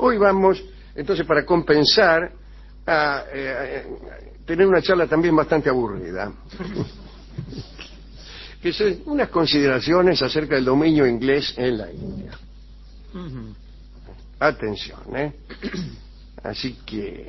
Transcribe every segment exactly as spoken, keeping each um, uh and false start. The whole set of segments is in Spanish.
hoy vamos, entonces, para compensar, a, eh, a tener una charla también bastante aburrida. Que son unas consideraciones acerca del dominio inglés en la India. Uh-huh. Atención, ¿eh? Así que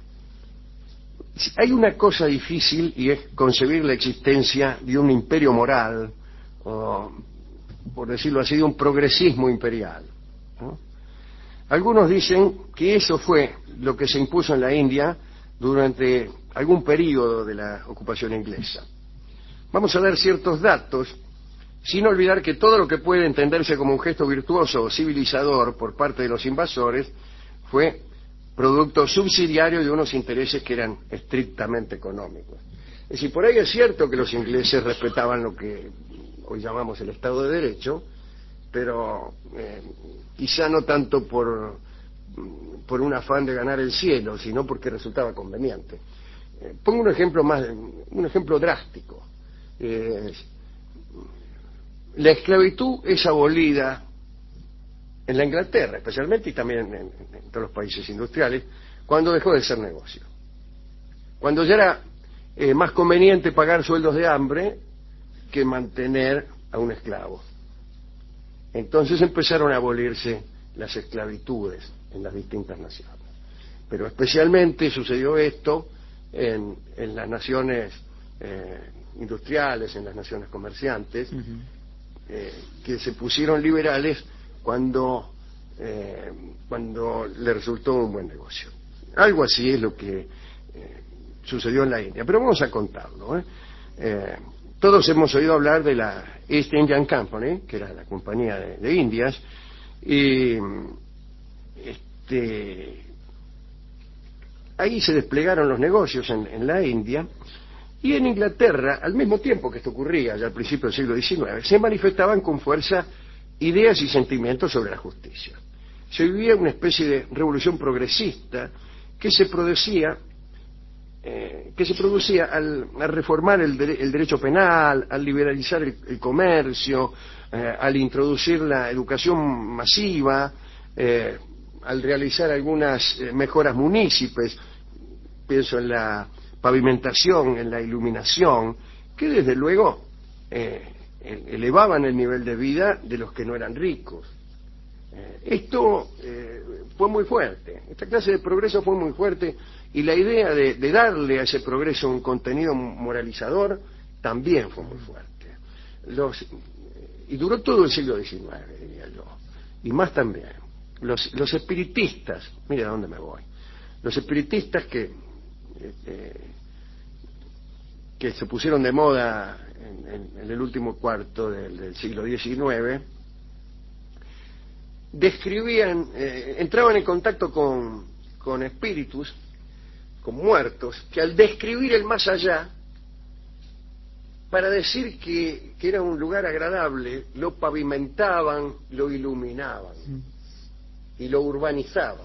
hay una cosa difícil y es concebir la existencia de un imperio moral, o, por decirlo así, de un progresismo imperial, ¿no? Algunos dicen que eso fue lo que se impuso en la India durante algún período de la ocupación inglesa. Vamos a dar ciertos datos, sin olvidar que todo lo que puede entenderse como un gesto virtuoso o civilizador por parte de los invasores fue producto subsidiario de unos intereses que eran estrictamente económicos. Es decir, por ahí es cierto que los ingleses respetaban lo que hoy llamamos el Estado de Derecho, pero eh, quizá no tanto por, por un afán de ganar el cielo, sino porque resultaba conveniente. Eh, pongo un ejemplo más, un ejemplo drástico. Eh, la esclavitud es abolida en la Inglaterra, especialmente, y también en, en, en todos los países industriales, cuando dejó de ser negocio. Cuando ya era eh, más conveniente pagar sueldos de hambre que mantener a un esclavo. Entonces empezaron a abolirse las esclavitudes en las distintas naciones. Pero especialmente sucedió esto en, en las naciones eh, industriales, en las naciones comerciantes, uh-huh. eh, que se pusieron liberales cuando, eh, cuando le resultó un buen negocio. Algo así es lo que eh, sucedió en la India. Pero vamos a contarlo, ¿eh? Eh, todos hemos oído hablar de la East Indian Company, que era la compañía de, de Indias, y este, ahí se desplegaron los negocios en, en la India, y en Inglaterra, al mismo tiempo que esto ocurría, ya al principio del siglo diecinueve, se manifestaban con fuerza ideas y sentimientos sobre la justicia. Se vivía una especie de revolución progresista que se producía Eh, que se producía al, al reformar el, de, el derecho penal, al liberalizar el, el comercio, eh, al introducir la educación masiva, eh, al realizar algunas eh, mejoras munícipes, pienso en la pavimentación, en la iluminación, que desde luego eh, elevaban el nivel de vida de los que no eran ricos. Eh, esto eh, fue muy fuerte, esta clase de progreso fue muy fuerte, y la idea de, de darle a ese progreso un contenido moralizador también fue muy fuerte. Los, y duró todo el siglo diecinueve, diría yo, y más también. Los, los espiritistas, mira a dónde me voy, los espiritistas que, eh, que se pusieron de moda en, en, en el último cuarto del, del siglo diecinueve, describían, eh, entraban en contacto con, con espíritus, con muertos, que al describir el más allá, para decir que, que era un lugar agradable, lo pavimentaban, lo iluminaban y lo urbanizaban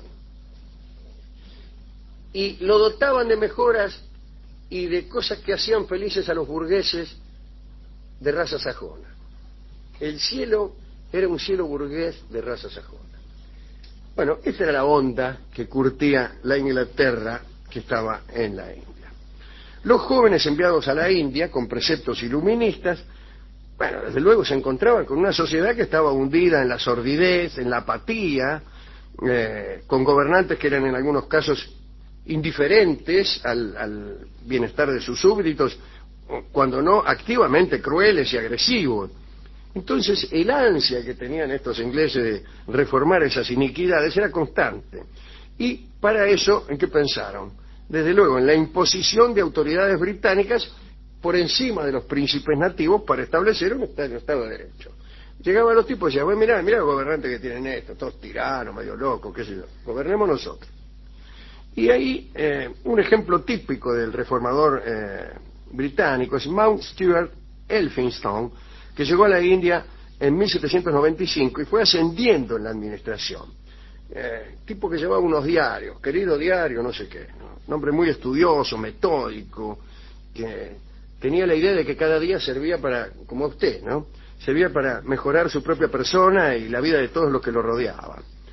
y lo dotaban de mejoras y de cosas que hacían felices a los burgueses de raza sajona. El cielo era un cielo burgués de raza sajona. Bueno, esa era la onda que curtía la Inglaterra que estaba en la India. Los jóvenes enviados a la India con preceptos iluministas, bueno, desde luego se encontraban con una sociedad que estaba hundida en la sordidez, en la apatía, eh, con gobernantes que eran en algunos casos indiferentes al, al bienestar de sus súbditos, cuando no activamente crueles y agresivos. Entonces el ansia que tenían estos ingleses de reformar esas iniquidades era constante. Y para eso, ¿en qué pensaron? Desde luego, en la imposición de autoridades británicas por encima de los príncipes nativos para establecer un Estado de Derecho. Llegaban los tipos y decían, bueno, mirá, mirá los gobernantes que tienen esto, todos tiranos, medio locos, qué sé yo, gobernemos nosotros. Y ahí, eh, un ejemplo típico del reformador eh, británico es Mount Stuart Elphinstone, que llegó a la India en mil setecientos noventa y cinco y fue ascendiendo en la administración. Eh, tipo que llevaba unos diarios, querido diario, no sé qué, ¿no? Un hombre muy estudioso, metódico, que tenía la idea de que cada día servía para, como usted, ¿no? Servía para mejorar su propia persona y la vida de todos los que lo rodeaban.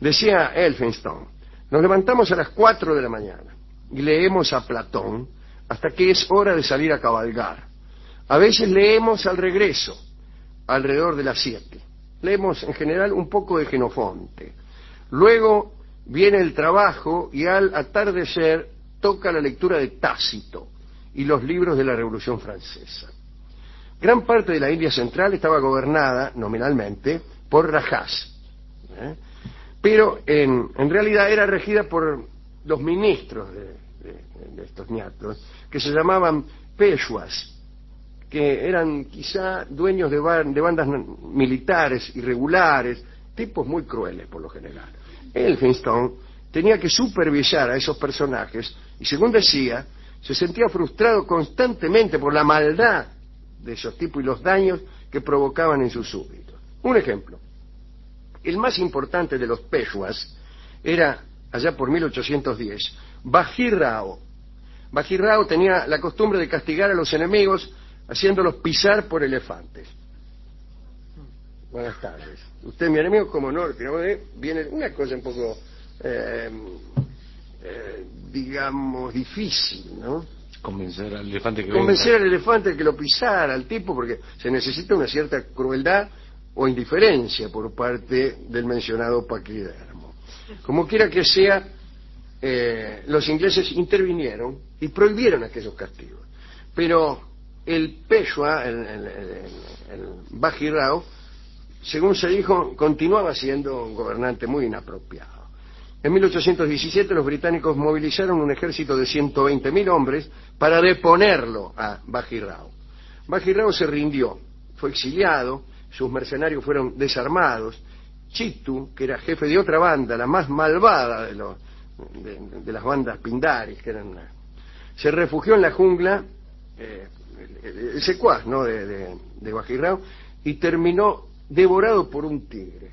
Decía Elphinstone: nos levantamos a las cuatro de la mañana y leemos a Platón hasta que es hora de salir a cabalgar. A veces leemos al regreso, alrededor de las siete. Leemos en general un poco de Jenofonte. Luego viene el trabajo y al atardecer toca la lectura de Tácito y los libros de la Revolución Francesa. Gran parte de la India central estaba gobernada, nominalmente, por Rajás, ¿eh? pero en, en realidad era regida por los ministros de, de, de estos ñatos, que se llamaban Peshwas, que eran quizá dueños de, de bandas militares irregulares, tipos muy crueles por lo general. Elphinstone tenía que supervisar a esos personajes y, según decía, se sentía frustrado constantemente por la maldad de esos tipos y los daños que provocaban en sus súbditos. Un ejemplo: el más importante de los Peshwas era, allá por mil ochocientos diez, Bajir Rao. Bajir Rao tenía la costumbre de castigar a los enemigos haciéndolos pisar por elefantes. Buenas tardes. Usted, mi enemigo, como no, viene una cosa un poco, eh, eh, digamos, difícil, ¿no? Convencer al elefante que Convencer venga. al elefante que lo pisara, al tipo, porque se necesita una cierta crueldad o indiferencia por parte del mencionado paquidermo. Como quiera que sea, eh, los ingleses intervinieron y prohibieron aquellos castigos. Pero el Peshwa, el, el, el, el Bajir Rao, según se dijo, continuaba siendo un gobernante muy inapropiado. En mil ochocientos diecisiete los británicos movilizaron un ejército de ciento veinte mil hombres para deponerlo a Bajir Rao. Bajir Rao se rindió, fue exiliado, sus mercenarios fueron desarmados. Chitu, que era jefe de otra banda, la más malvada de, los, de, de las bandas pindaris, que eran una, se refugió en la jungla, eh, el, el secuaz, ¿no?, de, de, de Bajir Rao, y terminó devorado por un tigre.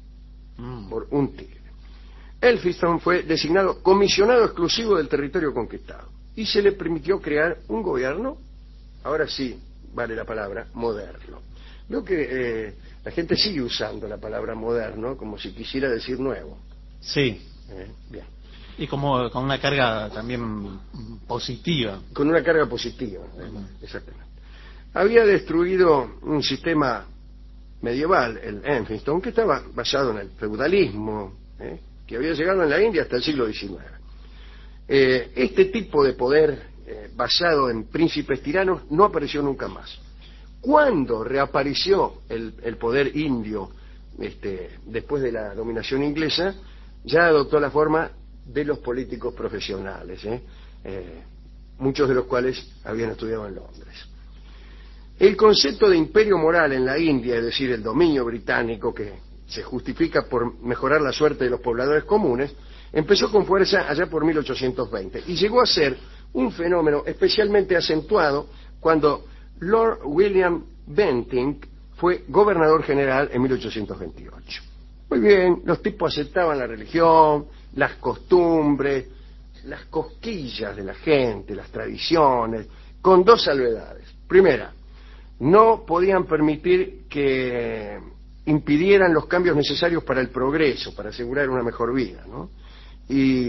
Mm. Por un tigre. Elphinstone fue designado comisionado exclusivo del territorio conquistado y se le permitió crear un gobierno, ahora sí vale la palabra, moderno. Veo que eh, la gente sigue usando la palabra moderno como si quisiera decir nuevo. Sí. Eh, bien. Y como con una carga también positiva. Con una carga positiva, eh, uh-huh. Exactamente. Había destruido un sistema medieval, el Elphinstone, que estaba basado en el feudalismo, ¿eh? que había llegado en la India hasta el siglo diecinueve. Eh, este tipo de poder eh, basado en príncipes tiranos no apareció nunca más. Cuando reapareció el, el poder indio este, después de la dominación inglesa, ya adoptó la forma de los políticos profesionales, ¿eh? Eh, muchos de los cuales habían estudiado en Londres. El concepto de imperio moral en la India, es decir, el dominio británico que se justifica por mejorar la suerte de los pobladores comunes, empezó con fuerza allá por mil ochocientos veinte y llegó a ser un fenómeno especialmente acentuado cuando Lord William Bentinck fue gobernador general en mil ochocientos veintiocho. Muy bien, los tipos aceptaban la religión, las costumbres, las cosquillas de la gente, las tradiciones, con dos salvedades. Primera, no podían permitir que impidieran los cambios necesarios para el progreso, para asegurar una mejor vida, ¿no? Y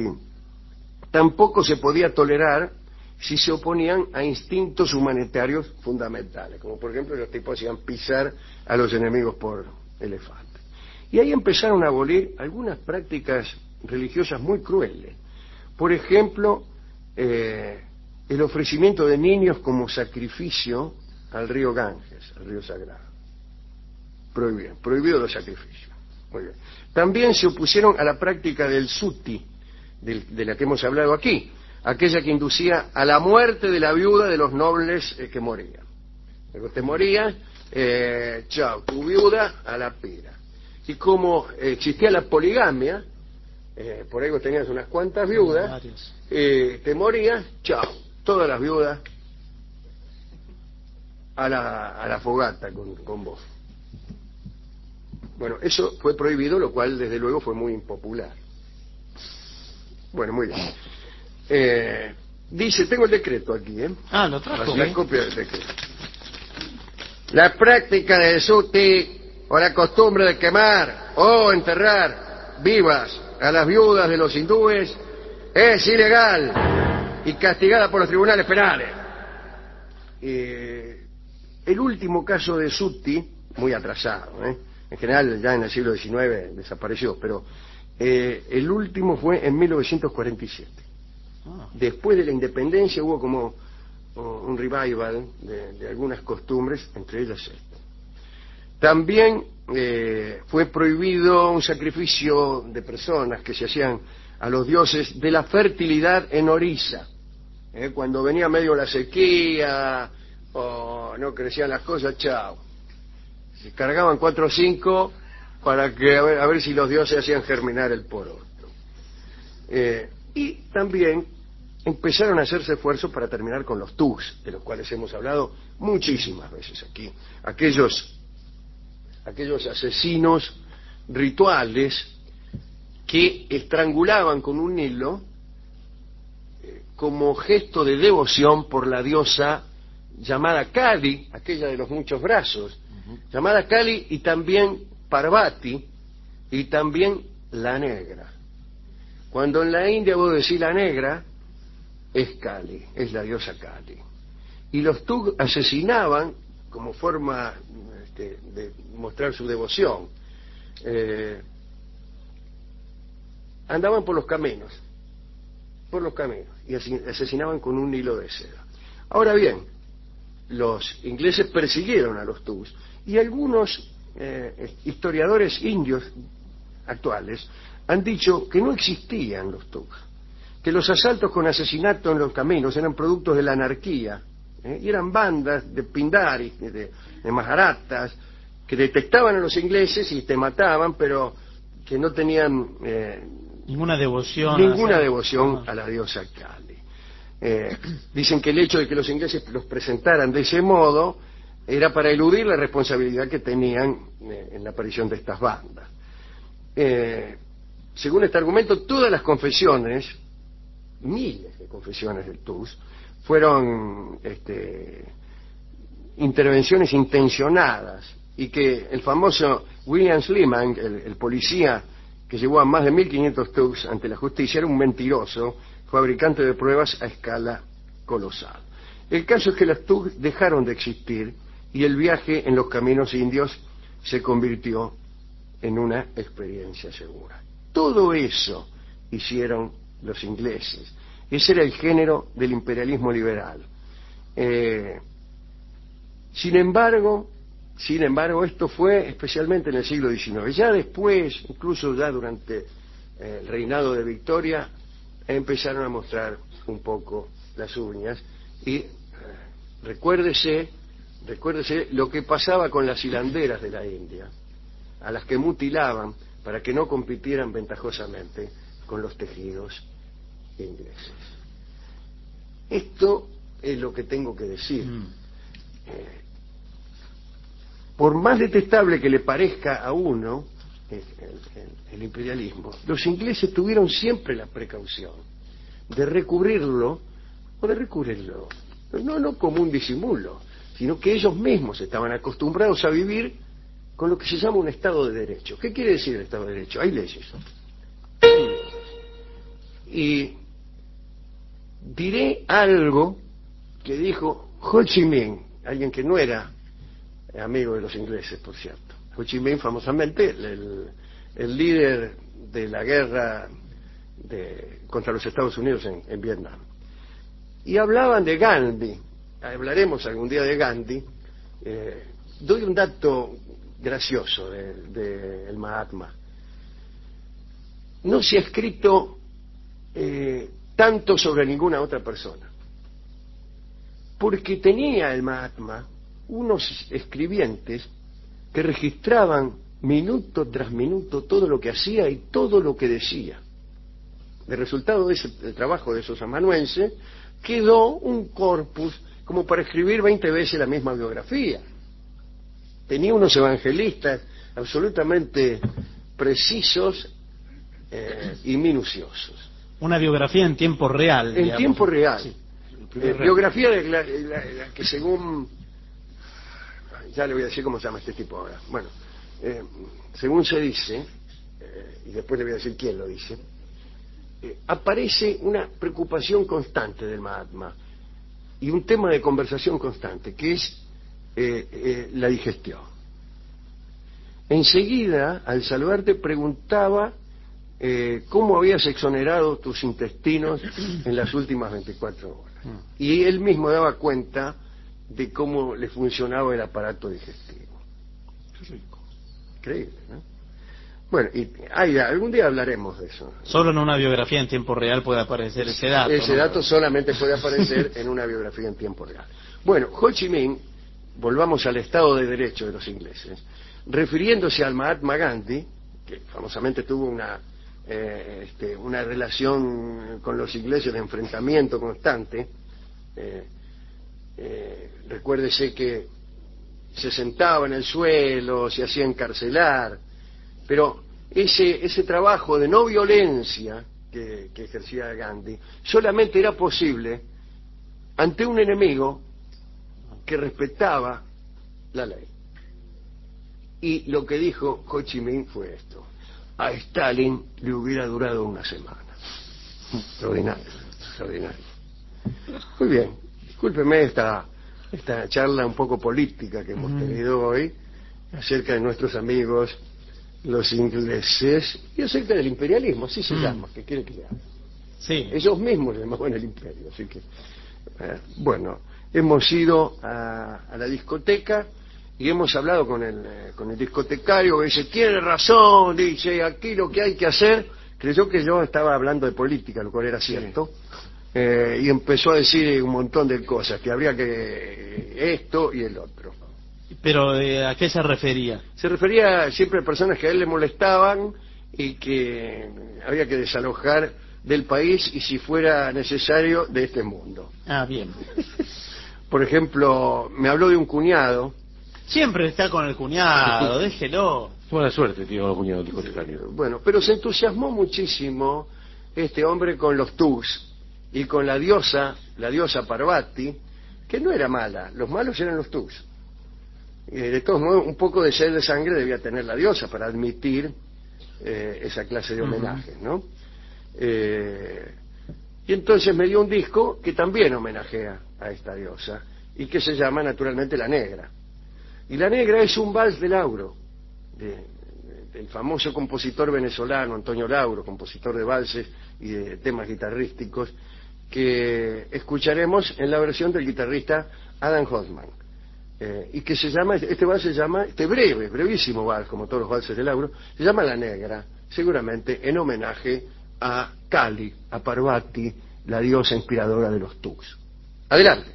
tampoco se podía tolerar si se oponían a instintos humanitarios fundamentales, como por ejemplo los tipos hacían pisar a los enemigos por elefantes. Y ahí empezaron a abolir algunas prácticas religiosas muy crueles. Por ejemplo, eh, el ofrecimiento de niños como sacrificio al río Ganges, al río sagrado. Prohibido, prohibido los sacrificios. Muy bien. También se opusieron a la práctica del suti, del, de la que hemos hablado aquí, aquella que inducía a la muerte de la viuda de los nobles eh, que morían. Cuando usted moría, eh, chao, tu viuda a la pira. Y como eh, existía la poligamia, eh, por ahí vos tenías unas cuantas viudas, eh, te morías, chao, todas las viudas a la, a la fogata con, con vos. Bueno, eso fue prohibido, lo cual desde luego fue muy impopular. Bueno, muy bien. Eh, dice, tengo el decreto aquí, ¿eh? Ah, lo trajo. La copia del decreto. La práctica del suti o la costumbre de quemar o enterrar vivas a las viudas de los hindúes es ilegal y castigada por los tribunales penales. Eh, el último caso de Sutti, muy atrasado, ¿eh? En general ya en el siglo diecinueve desapareció, pero eh, el último fue en mil novecientos cuarenta y siete. Ah. Después de la independencia hubo como oh, un revival de, de algunas costumbres, entre ellas esta. También eh, fue prohibido un sacrificio de personas que se hacían a los dioses de la fertilidad en Orissa. Eh, cuando venía medio la sequía o no crecían las cosas, chao. Se cargaban cuatro o cinco para que a ver, a ver si los dioses hacían germinar el poroto. Eh, y también empezaron a hacerse esfuerzos para terminar con los thugs, de los cuales hemos hablado muchísimas veces aquí. Aquellos, aquellos asesinos rituales que estrangulaban con un hilo eh, como gesto de devoción por la diosa llamada Kali, aquella de los muchos brazos, uh-huh. llamada Kali, y también Parvati, y también la negra. Cuando en la India vos decís la negra, es Kali, es la diosa Kali. Y los thugs asesinaban como forma este, de mostrar su devoción. Eh, andaban por los caminos, por los caminos, y asesinaban con un hilo de seda. Ahora bien, los ingleses persiguieron a los thugs, y algunos eh, historiadores indios actuales han dicho que no existían los thugs, que los asaltos con asesinato en los caminos eran productos de la anarquía, ¿eh? y eran bandas de pindaris, de, de majaratas, que detectaban a los ingleses y te mataban, pero que no tenían eh, ninguna devoción ninguna devoción a la diosa Kali. Eh, dicen que el hecho de que los ingleses los presentaran de ese modo era para eludir la responsabilidad que tenían eh, en la aparición de estas bandas. Eh, según este argumento, todas las confesiones, miles de confesiones del thugs, fueron este, intervenciones intencionadas, y que el famoso William Sleeman, el, el policía que llevó a más de mil quinientos thugs ante la justicia, era un mentiroso, fabricante de pruebas a escala colosal. El caso es que los thugs dejaron de existir y el viaje en los caminos indios se convirtió en una experiencia segura. Todo eso hicieron los ingleses. Ese era el género del imperialismo liberal. Eh, sin embargo, sin embargo, esto fue especialmente en el siglo diecinueve. Ya después, incluso ya durante eh, el reinado de Victoria, empezaron a mostrar un poco las uñas. Y eh, recuérdese, recuérdese lo que pasaba con las hilanderas de la India, a las que mutilaban para que no compitieran ventajosamente con los tejidos ingleses. Esto es lo que tengo que decir. Mm. Eh, por más detestable que le parezca a uno el, el, el imperialismo, los ingleses tuvieron siempre la precaución de recurrirlo, o de recurrirlo, no, no como un disimulo, sino que ellos mismos estaban acostumbrados a vivir con lo que se llama un Estado de Derecho. ¿Qué quiere decir el Estado de Derecho? Hay leyes. Hay leyes. Y diré algo que dijo Ho Chi Minh, alguien que no era amigo de los ingleses, por cierto. Ho Chi Minh, famosamente, el, el líder de la guerra de, contra los Estados Unidos en, en Vietnam. Y hablaban de Gandhi, hablaremos algún día de Gandhi. Eh, doy un dato gracioso del de, de Mahatma. No se ha escrito eh, tanto sobre ninguna otra persona, porque tenía el Mahatma unos escribientes que registraban minuto tras minuto todo lo que hacía y todo lo que decía. El resultado de ese el trabajo de esos amanuenses quedó un corpus como para escribir veinte veces la misma biografía. Tenía unos evangelistas absolutamente precisos eh, y minuciosos. Una biografía en tiempo real. En digamos. tiempo real. Sí, eh, real. Biografía de la, la, la que según... Ya le voy a decir cómo se llama este tipo ahora. Bueno, eh, según se dice, eh, y después le voy a decir quién lo dice, eh, aparece una preocupación constante del Mahatma y un tema de conversación constante, que es eh, eh, la digestión. Enseguida, al saludarte, preguntaba eh, cómo habías exonerado tus intestinos en las últimas veinticuatro horas. Y él mismo daba cuenta de cómo le funcionaba el aparato digestivo. Increíble, ¿no? Bueno, y hay, algún día hablaremos de eso. Solo en una biografía en tiempo real puede aparecer ese dato. Ese ¿no? dato solamente puede aparecer en una biografía en tiempo real. Bueno, Ho Chi Minh, volvamos al Estado de Derecho de los ingleses, refiriéndose al Mahatma Gandhi, que famosamente tuvo una, eh, este, una relación con los ingleses de enfrentamiento constante, eh, eh, recuérdese que se sentaba en el suelo, se hacía encarcelar, pero ese, ese trabajo de no violencia que, que ejercía Gandhi solamente era posible ante un enemigo que respetaba la ley. Y lo que dijo Ho Chi Minh fue esto: a Stalin le hubiera durado una semana. Extraordinario, extraordinario. Muy bien, discúlpeme esta, esta charla un poco política que hemos tenido hoy acerca de nuestros amigos los ingleses y acerca del imperialismo, así se mm. llama, que quiere que le haga. Sí. Ellos mismos le llamaban el imperio, así que eh, bueno, hemos ido a, a la discoteca y hemos hablado con el, eh, con el discotecario, que dice, tiene razón, dice, aquí lo que hay que hacer. Creyó que yo estaba hablando de política, lo cual era cierto, eh, y empezó a decir un montón de cosas, que habría que esto y el otro. Pero eh, ¿a qué se refería? Se refería siempre a personas que a él le molestaban y que había que desalojar del país y, si fuera necesario, de este mundo. Ah, bien. Por ejemplo, me habló de un cuñado. Siempre está con el cuñado, déjelo. Buena suerte, tío, el cuñado discotecario. Bueno, pero se entusiasmó muchísimo este hombre con los Tugs y con la diosa, la diosa Parvati, que no era mala, los malos eran los Tugs. Eh, de todos modos, un poco de sed de sangre debía tener la diosa para admitir eh, esa clase de homenajes, ¿no? Eh, y entonces me dio un disco que también homenajea a esta diosa y que se llama naturalmente La Negra. Y La Negra es un vals de Lauro, de, de, del famoso compositor venezolano Antonio Lauro, compositor de valses y de temas guitarrísticos, que escucharemos en la versión del guitarrista Adam Hoffman. Eh, y que se llama, este vals se llama, este breve, brevísimo vals, como todos los valses de Lauro, se llama La Negra, seguramente en homenaje a Kali, a Parvati, la diosa inspiradora de los Tugs. Adelante.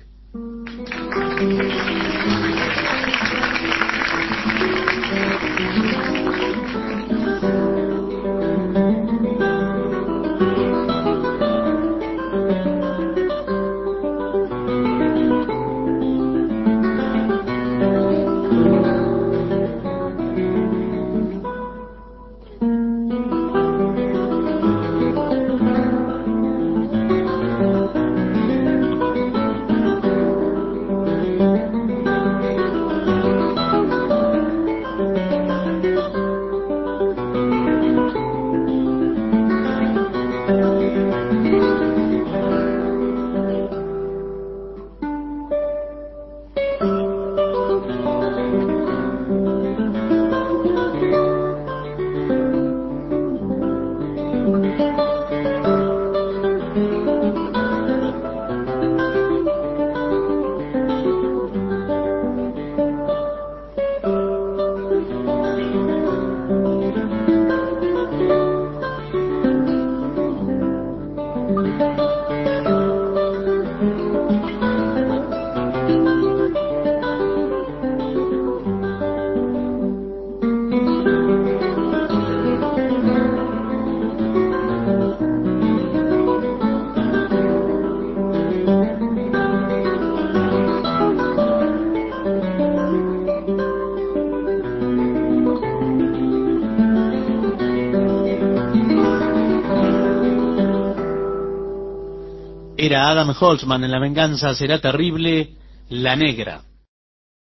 Era Adam Holtzman en La venganza será terrible, La Negra.